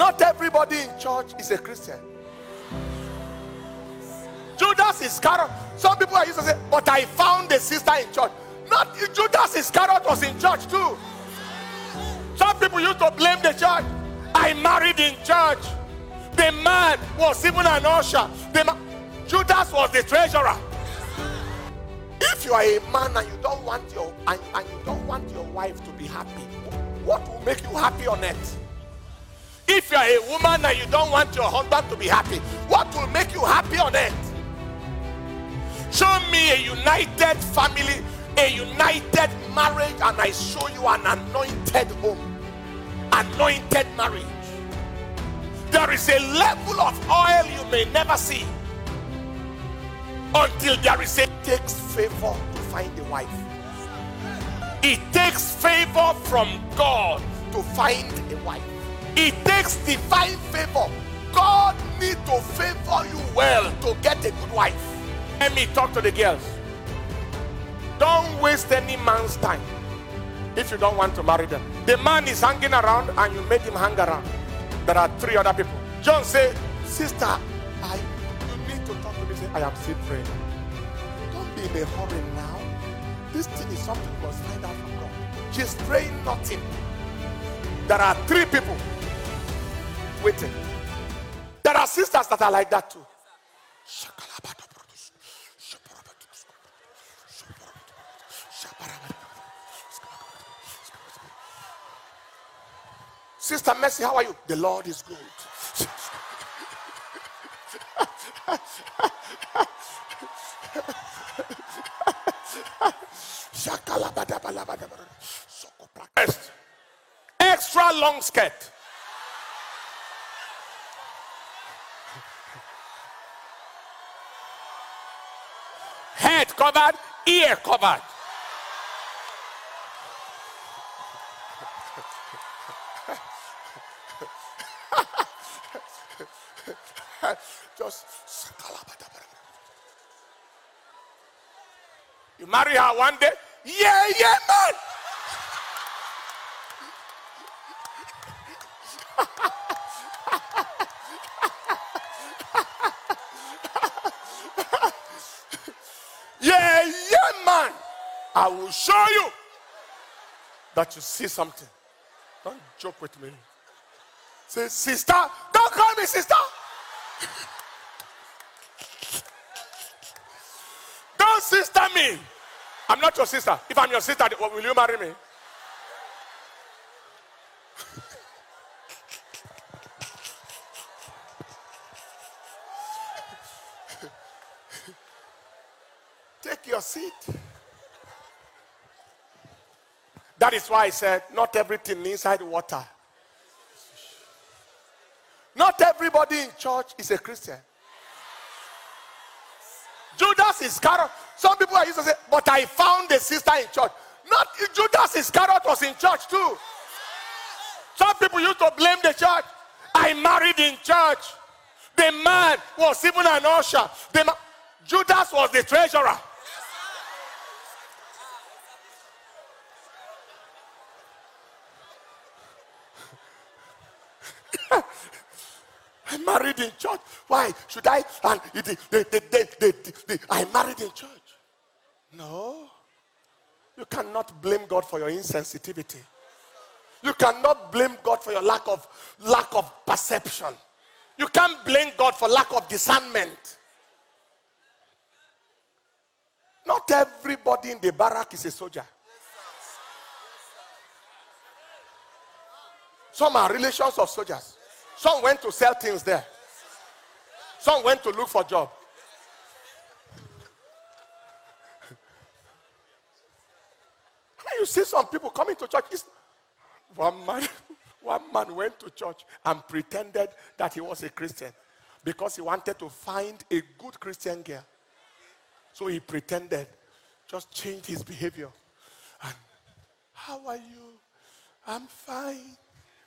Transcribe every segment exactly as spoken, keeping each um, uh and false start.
Not everybody in church is a Christian. Judas Iscariot. Some people are used to say, but I found a sister in church. Not Judas Iscariot was in church too. Some people used to blame the church. I married in church. The man was even an usher. The ma- Judas was the treasurer. If you are a man and you don't want your and, and you don't want your wife to be happy, what will make you happy on earth? If you are a woman and you don't want your husband to be happy, what will make you happy on earth? Show me a united family, a united marriage, and I show you an anointed home, anointed marriage. There is a level of oil you may never see until there is a it takes favor to find a wife. It takes favor from God to find a wife. It takes divine favor. God needs to favor you well to get a good wife. Let me talk to the girls. Don't waste any man's time if you don't want to marry them. The man is hanging around and you made him hang around. There are three other people. John say, sister, I you need to talk to me. Say, I am still praying. Don't be in a hurry now. This thing is something we must find out from God. She's praying nothing. There are three people waiting. There are sisters that are like that too. Sister Mercy, how are you? The Lord is good. Extra long skirt. Head covered, ear covered. Just you marry her one day, yeah, yeah, man. Yeah, yeah, man. I will show you that you see something. Don't joke with me. Say, sister, don't call me sister. Don't sister me. I'm not your sister. If I'm your sister, will you marry me? Take your seat. That is why I said, not everything inside water. Not everybody in church is a Christian. Judas Iscariot. Some people are used to say, but I found a sister in church. Not Judas Iscariot was in church too. Some people used to blame the church. I married in church. The man was even an usher. The ma- Judas was the treasurer. I married in church. Why should I? And it, they, they, they, they, they, I married in church. No. You cannot blame God for your insensitivity. You cannot blame God for your lack of lack of perception. You can't blame God for lack of discernment. Not everybody in the barrack is a soldier. Some are relations of soldiers. Some went to sell things there. Some went to look for a job. You see some people coming to church. It's, one man, one man went to church and pretended that he was a Christian because he wanted to find a good Christian girl. So he pretended, just changed his behavior. And how are you? I'm fine.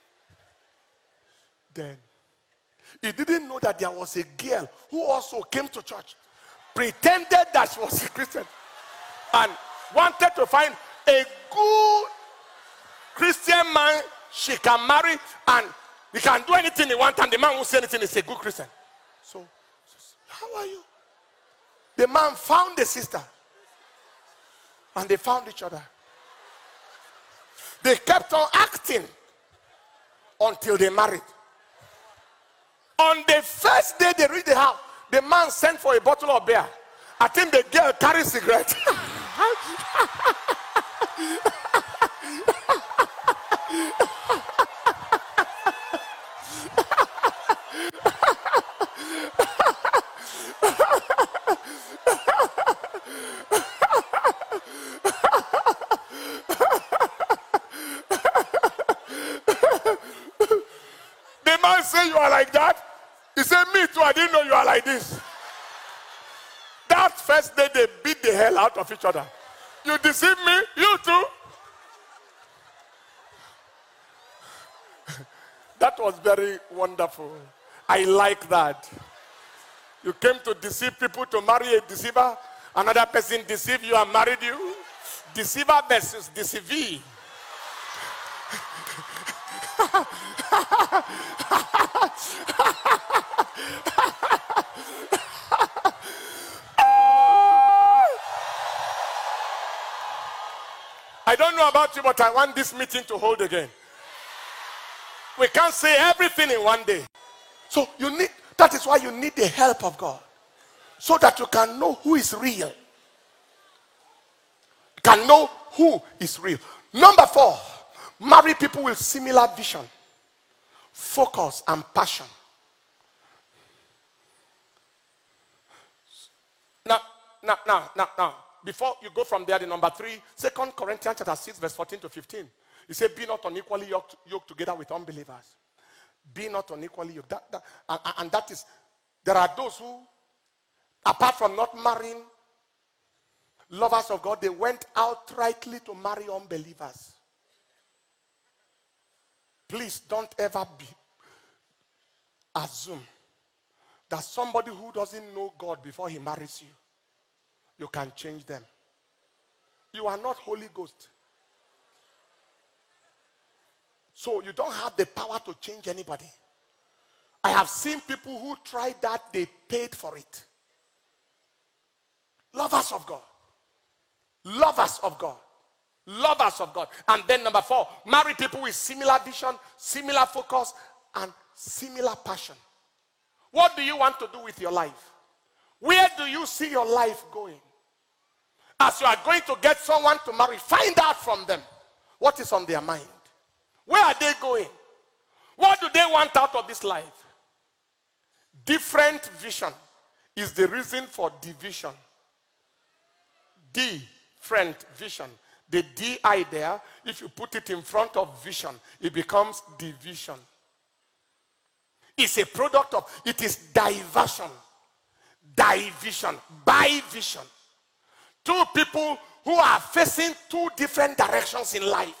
Then he didn't know that there was a girl who also came to church, pretended that she was a Christian, and wanted to find a good Christian man she can marry and He can do anything he wants, and the man won't say anything. He's a good Christian. So, how are you? The man found the sister, and they found each other. They kept on acting until they married. On the first day they reached the house, the man sent for a bottle of beer. I think the girl carried cigarette. The man said, "You are like that?" He said, "Me too, I didn't know you are like this." That first day they beat the hell out of each other. "You deceived me, you too." That was very wonderful. I like that. You came to deceive people to marry a deceiver. Another person deceived you and married you. Deceiver versus deceivee. I don't know about you, but I want this meeting to hold again. We can't say everything in one day. So you need, that is why you need the help of God. So that you can know who is real. You can know who is real. Number four, marry people with similar vision, focus, and passion. Now, now, now, now, now, before you go from there, the number three, Second Corinthians chapter six, verse fourteen to fifteen. He said, "Be not unequally yoked, yoked together with unbelievers." Be not unequally yoked. That, that, and, and that is, there are those who, apart from not marrying lovers of God, they went outrightly to marry unbelievers. Please don't ever be assume that somebody who doesn't know God before he marries you, you can change them. You are not Holy Ghost. So you don't have the power to change anybody. I have seen people who tried that, they paid for it. Lovers of God. Lovers of God. Lovers of God. And then number four, marry people with similar vision, similar focus, and similar passion. What do you want to do with your life? Where do you see your life going? As you are going to get someone to marry, find out from them what is on their mind. Where are they going? What do they want out of this life? Different vision is the reason for division. Different vision. The D I there, if you put it in front of vision, it becomes division. It's a product of, it is diversion. Division. By vision. Two people who are facing two different directions in life.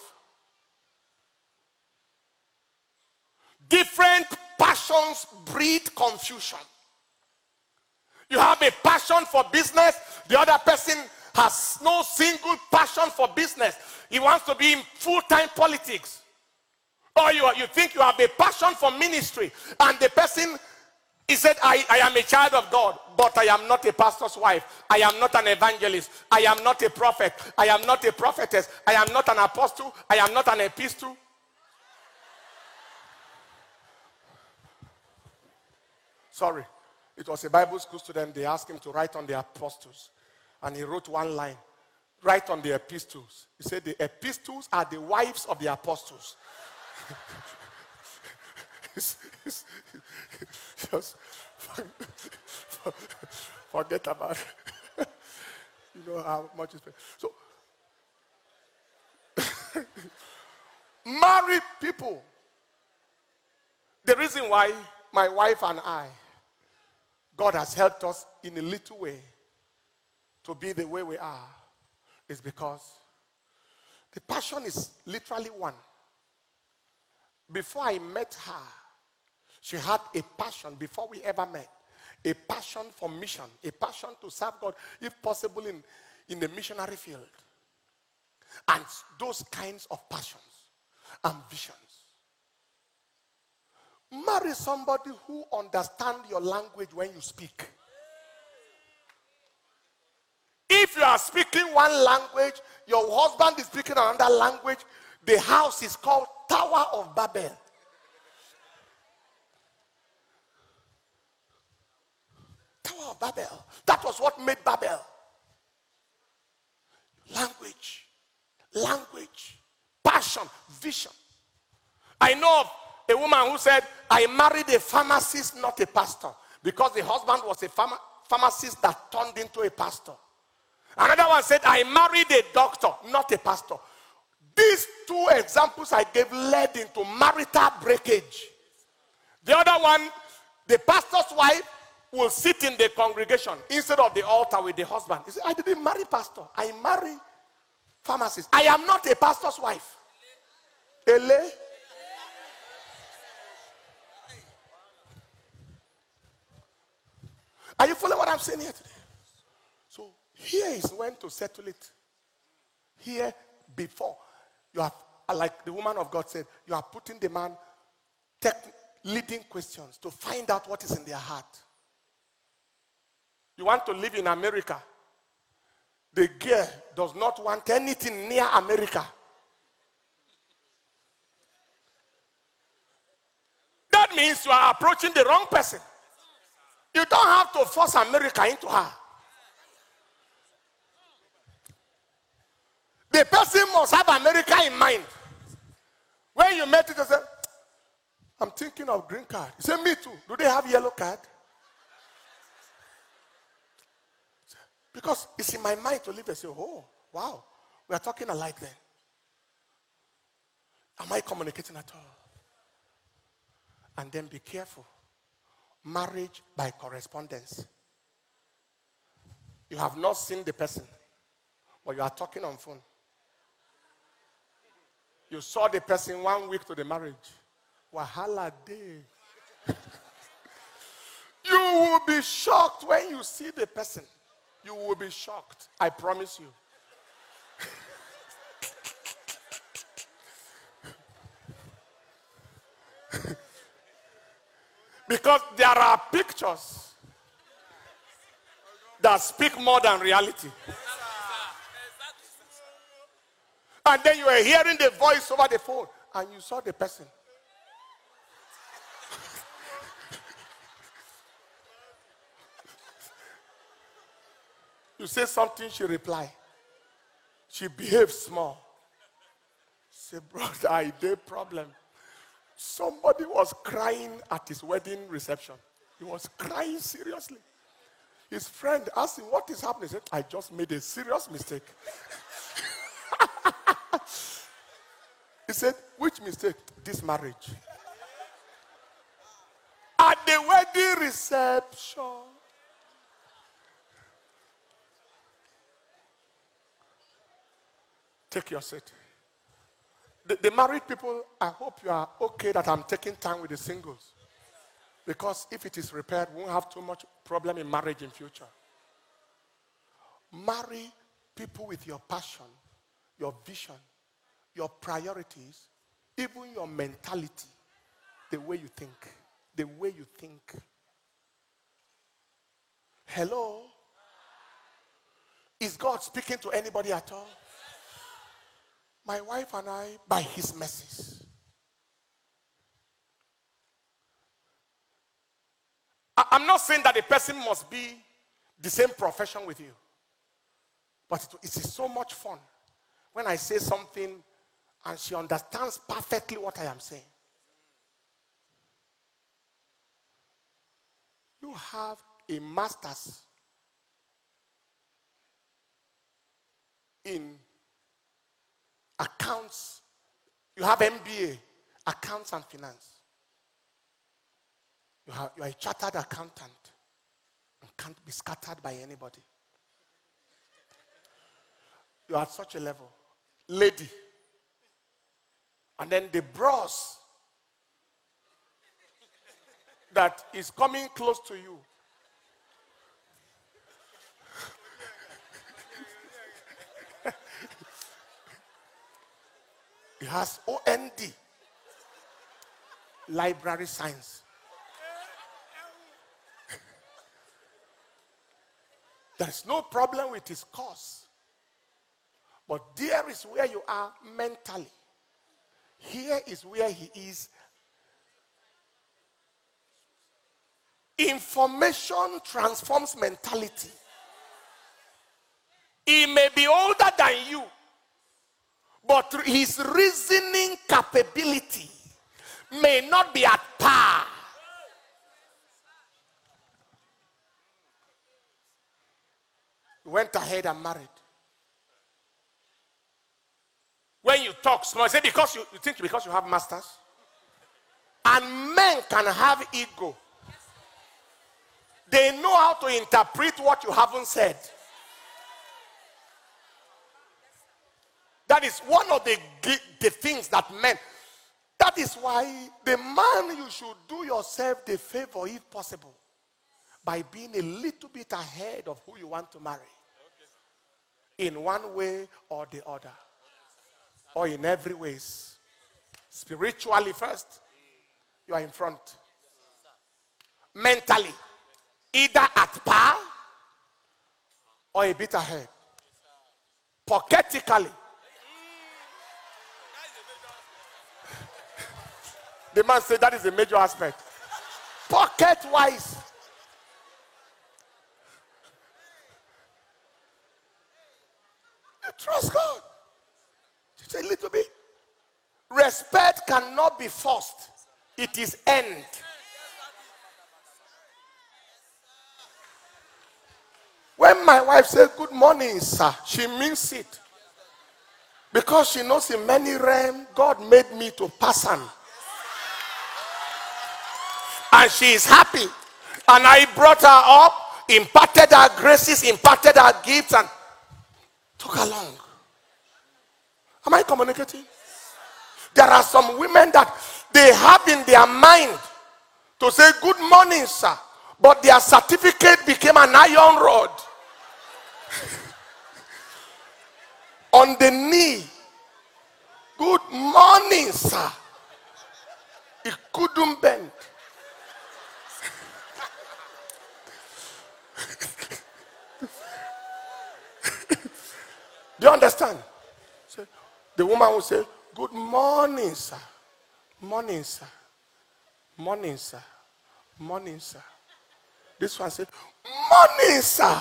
Different passions breed confusion. You have a passion for business, the other person has no single passion for business. He wants to be in full-time politics. Or you, you think you have a passion for ministry, and the person, he said, I, I am a child of God, but I am not a pastor's wife. I am not an evangelist. I am not a prophet. I am not a prophetess. I am not an apostle. I am not an epistle. Sorry, it was a Bible school student. They asked him to write on the apostles. And he wrote one line, write on the epistles. He said the epistles are the wives of the apostles. Just forget about it. You know how much it's paid. So, marry people. The reason why my wife and I, God has helped us in a little way to be the way we are, is because the passion is literally one. Before I met her, she had a passion, before we ever met, a passion for mission, a passion to serve God, if possible in, in the missionary field. And those kinds of passions and visions marry somebody who understands your language when you speak. If you are speaking one language, your husband is speaking another language, the house is called Tower of Babel. Tower of Babel. That was what made Babel. Language, language, passion, vision. I know of a woman who said, I married a pharmacist, not a pastor, because the husband was a pharma- pharmacist that turned into a pastor. Another one said, I married a doctor, not a pastor. These two examples I gave led into marital breakage. The other one, the pastor's wife will sit in the congregation instead of the altar with the husband. He said, I didn't marry pastor. I marry pharmacist. I am not a pastor's wife. Ele. Are you following what I'm saying here today? So here is when to settle it. Here, before. You are, like the woman of God said, you are putting the man tech, leading questions to find out what is in their heart. You want to live in America. The girl does not want anything near America. That means you are approaching the wrong person. You don't have to force America into her. The person must have America in mind. When you met it, you say, I'm thinking of green card. You say, me too. Do they have yellow card? Because it's in my mind to live and say, oh, wow, we are talking alike then. Am I communicating at all? And then be careful. Marriage by correspondence. You have not seen the person, but you are talking on phone. You saw the person one week to the marriage. Wahala day. You will be shocked when you see the person. You will be shocked. I promise you. Because there are pictures that speak more than reality. And then you are hearing the voice over the phone and you saw the person. You say something, she reply. She behaves small. Say, brother, I did problem. Somebody was crying at his wedding reception. He was crying seriously. His friend asked him, what is happening? He said, I just made a serious mistake. He said, which mistake? This marriage. At the wedding reception. Take your seat. The, the married people, I hope you are okay that I'm taking time with the singles. Because if it is repaired, we won't have too much problem in marriage in future. Marry people with your passion, your vision, your priorities, even your mentality, the way you think. The way you think. Hello? Is God speaking to anybody at all? My wife and I, by his mercies. I'm not saying that the person must be the same profession with you. But it is so much fun when I say something and she understands perfectly what I am saying. You have a master's in accounts. You have M B A, accounts and finance. You, have, you are a chartered accountant and can't be scattered by anybody. You are at such a level. Lady. And then the bros that is coming close to you. He has O N D. Library science. There's no problem with his cause. But there is where you are mentally. Here is where he is. Information transforms mentality. He may be older than you, but his reasoning capability may not be at par. He went ahead and married. When you talk small, say because you, you think because you have masters. And men can have ego. They know how to interpret what you haven't said. That is one of the, the things that men. That is why the man, you should do yourself the favor if possible by being a little bit ahead of who you want to marry. In one way or the other. Or in every ways. Spiritually first, you are in front. Mentally, either at par or a bit ahead. Pocketically, the man said that is a major aspect. Pocket-wise, you trust God. Just a little bit. Respect cannot be forced. It is earned. When my wife says good morning, sir, she means it. Because she knows in many realms, God made me to pass on. And she is happy. And I brought her up, imparted her graces, imparted her gifts, and took her along. Am I communicating? There are some women that they have in their mind to say good morning, sir. But their certificate became an iron rod. On the knee. Good morning, sir. It couldn't bend. Do you understand? So the woman will say, good morning, sir. Morning, sir. Morning, sir. Morning, sir. This one said, morning, sir.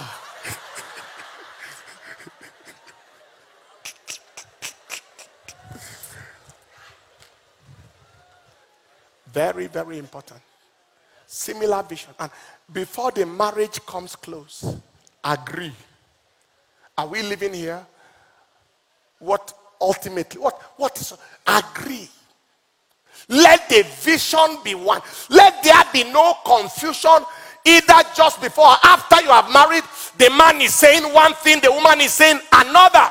Very, very important. Similar vision. And before the marriage comes close, agree. Are we living here? What ultimately, what, what is, agree. Let the vision be one. Let there be no confusion either just before or after you have married. The man is saying one thing, the woman is saying another.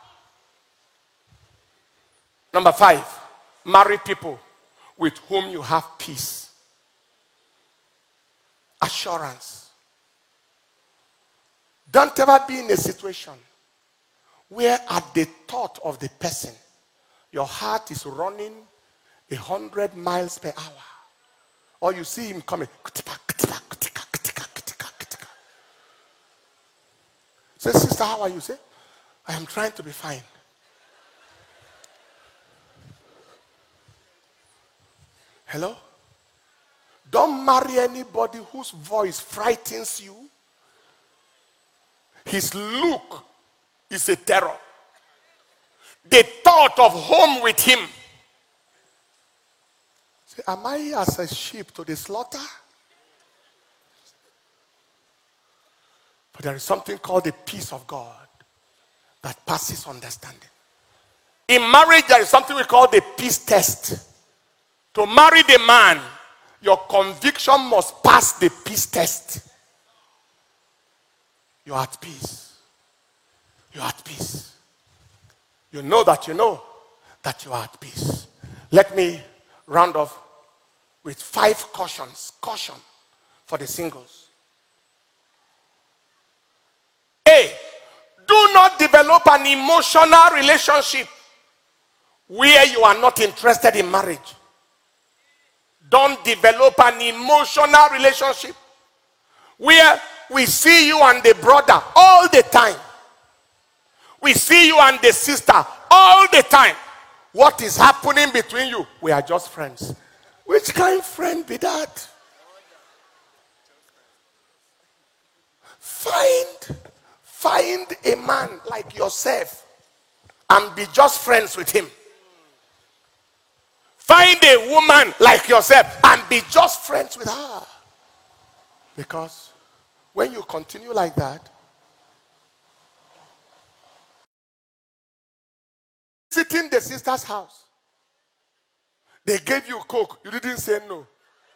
Number five, marry people with whom you have peace. Assurance. Don't ever be in a situation where at the thought of the person, your heart is running a hundred miles per hour. Or you see him coming. Say, sister, how are you? Say, I am trying to be fine. Hello? Don't marry anybody whose voice frightens you. His look is a terror. The thought of home with him. Say, am I as a sheep to the slaughter? But there is something called the peace of God that passes understanding. In marriage, there is something we call the peace test. To marry the man, your conviction must pass the peace test. You are at peace. You are at peace. You know that you know that you are at peace. Let me round off with five cautions. Caution for the singles. A, do not develop an emotional relationship where you are not interested in marriage. Don't develop an emotional relationship where we see you and the brother all the time. We see you and the sister all the time. What is happening between you? We are just friends. Which kind of friend be that? Find, find a man like yourself and be just friends with him. Find a woman like yourself and be just friends with her. Because when you continue like that, sitting in the sister's house, they gave you Coke, you didn't say no.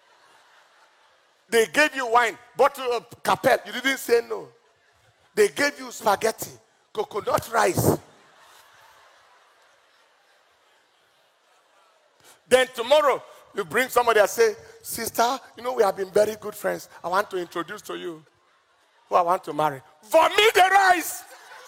They gave you wine, bottle of Capel, you didn't say no. They gave you spaghetti, coconut rice. Then tomorrow, you bring somebody and say, sister, you know we have been very good friends. I want to introduce to you who I want to marry. Vomit the rice.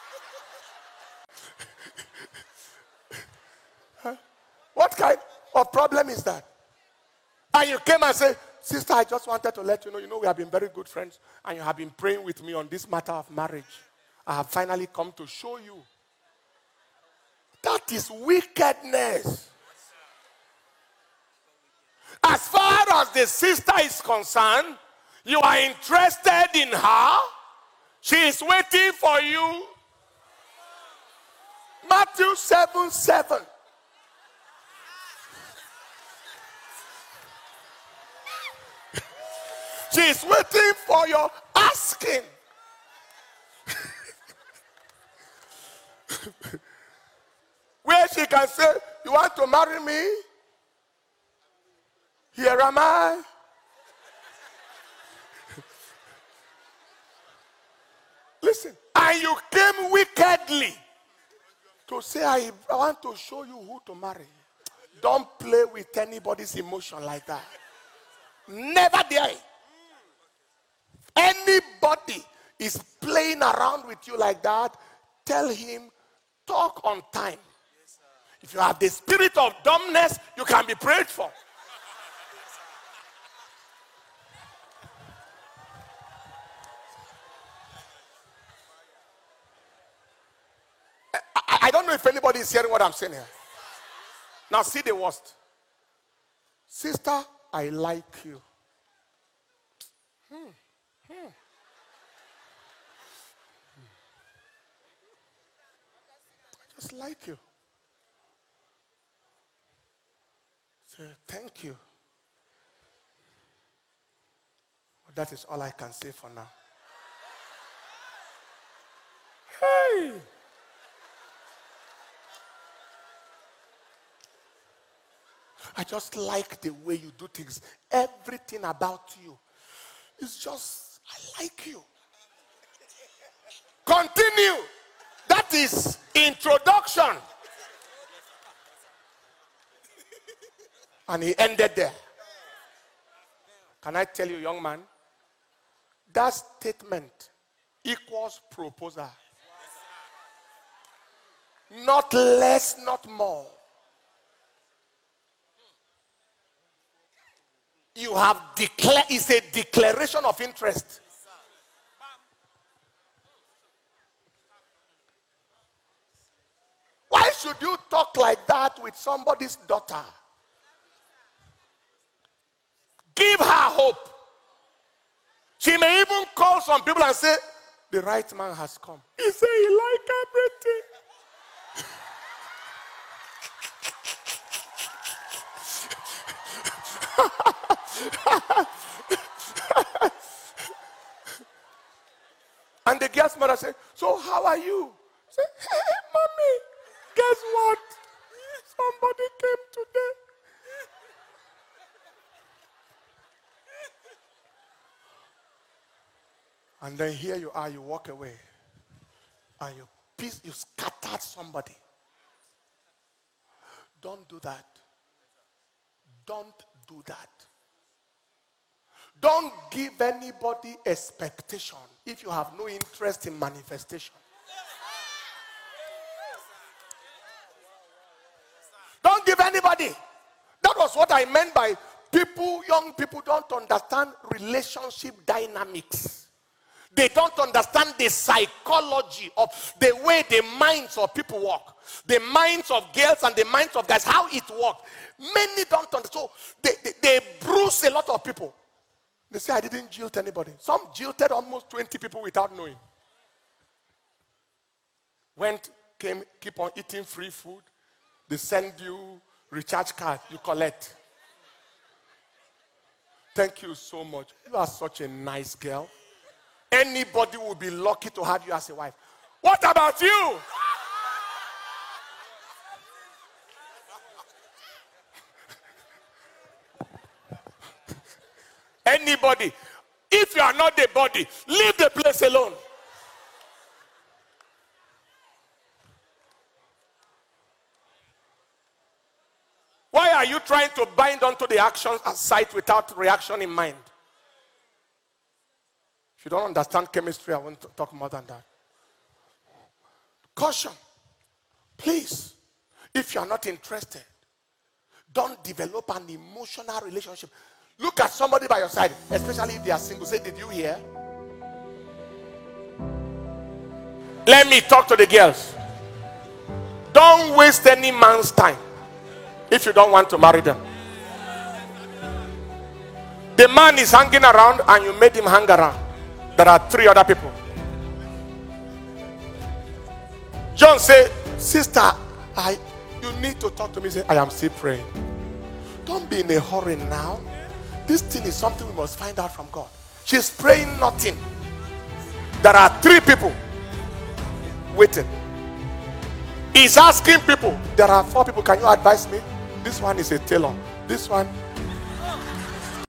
Huh? What kind of problem is that? And you came and said, sister, I just wanted to let you know, you know we have been very good friends and you have been praying with me on this matter of marriage. I have finally come to show you. That is wickedness. As far as the sister is concerned, you are interested in her. She is waiting for you. Matthew seven seven. She is waiting for your asking. Where she can say, you want to marry me? Here am I. Listen, and you came wickedly to say, I, I want to show you who to marry. Don't play with anybody's emotion like that. Never dare. Anybody is playing around with you like that, tell him, talk on time. If you have the spirit of dumbness, you can be prayed for. I don't know if anybody is hearing what I'm saying here. Now see the worst. Sister, I like you. Hmm. Hmm. I just like you. Say, thank you. But that is all I can say for now. Hey! I just like the way you do things. Everything about you is just, I like you. Continue. That is introduction. And he ended there. Can I tell you, young man? That statement equals proposal. Not less, not more. You have declared, it's a declaration of interest. Why should you talk like that with somebody's daughter? Give her hope. She may even call some people and say, the right man has come. He said he liked everything. And the girl's mother said, so how are you? Say, hey, mommy, guess what? Somebody came today. And then here you are, you walk away. And you piece, you scattered somebody. Don't do that. Don't do that. Don't give anybody expectation if you have no interest in manifestation. Don't give anybody. That was what I meant by people, young people don't understand relationship dynamics. They don't understand the psychology of the way the minds of people work. The minds of girls and the minds of guys, how it works. Many don't understand. So they, they, they bruise a lot of people. They say, I didn't jilt anybody. Some jilted almost twenty people without knowing. Went, came, keep on eating free food. They send you recharge card, you collect. Thank you so much. You are such a nice girl. Anybody will be lucky to have you as a wife. What about you? Anybody. If you are not the body, leave the place alone. Why are you trying to bind onto the action site without reaction in mind? If you don't understand chemistry, I won't talk more than that. Caution. Please, if you are not interested, don't develop an emotional relationship. Look at somebody by your side, especially if they are single. Say, did you hear? Let me talk to the girls. Don't waste any man's time if you don't want to marry them. The man is hanging around and you made him hang around. There are three other people. John said, sister, I, you need to talk to me. Say, I am still praying. Don't be in a hurry now. This thing is something we must find out from God. She's praying nothing. There are three people waiting. He's asking people. There are four people. Can you advise me? This one is a tailor. This one